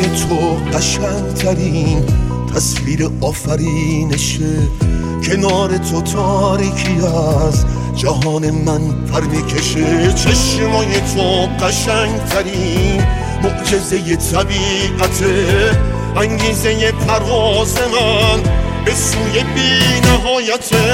تو قشنگترین تصویر آفرینشه. کنار تو تاریکی از جهان من پر میکشه. چشمای تو قشنگترین معجزه طبیعته، انگیزه پرواز من به سوی بی نهایته.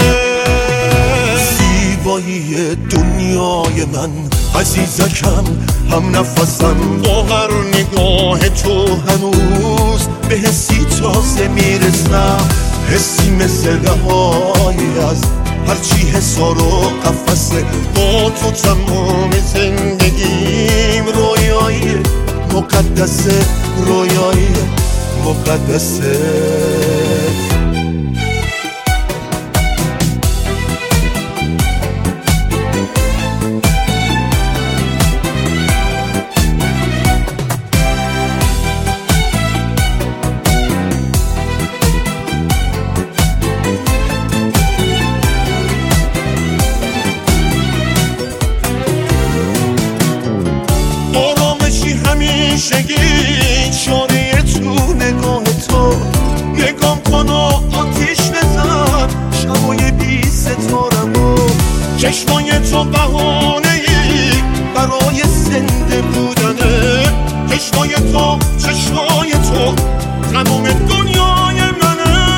زیبایی دنیای من عزیزکم، هم نفسم با هر نگاه تو هنوز به حسی تازه میرسم. حسی مثل رهایی از هرچی حصار و قفسه. با تو تمام زندگیم رویایی مقدسه، رویایی مقدسه. همیشگی شانه تو نگاه تو، نگام کن و آتیش بزن شبای بی ستارمو. چشمای تو بهانه ای برای زنده بودنه. چشمای تو تمام دنیای منه.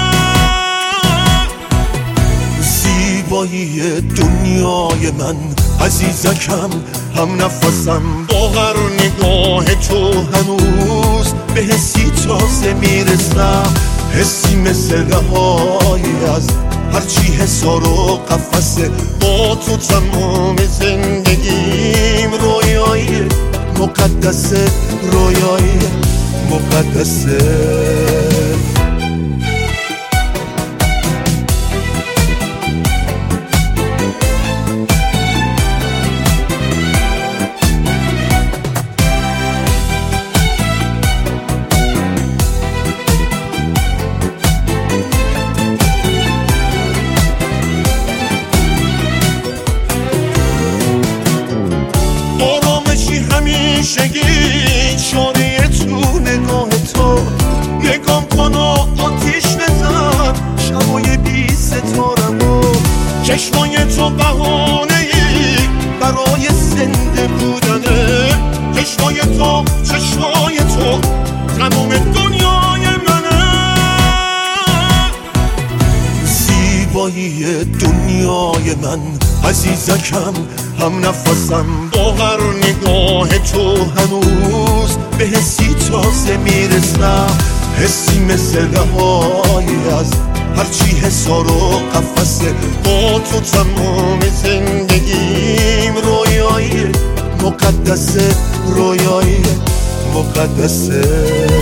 زیبایی دنیای من عزیزکم، هم نفسم با هر نگاه تو هنوز به حسی تازه میرسم. حسی مثل رهایی از هرچی حصار و قفسه. با تو تمام زندگیم رویایی مقدسه، رویایی مقدسه. همیشگی شانه تو نگاه تو، نگام کن و آتیش بزن شبای بی ستارمو. چشمای تو بهانه ای برای زنده بودنه. چشمای تو تمام دنیای منه. زیبایی دنیای من عزیزکم، هم نفسم با هر نگاه تو هنوز به حسی تازه میرسم. حسی مثل رهایی از هرچی حصار و قفسه. با تو تمام زندگیم رویایی مقدسه، رویایی مقدسه.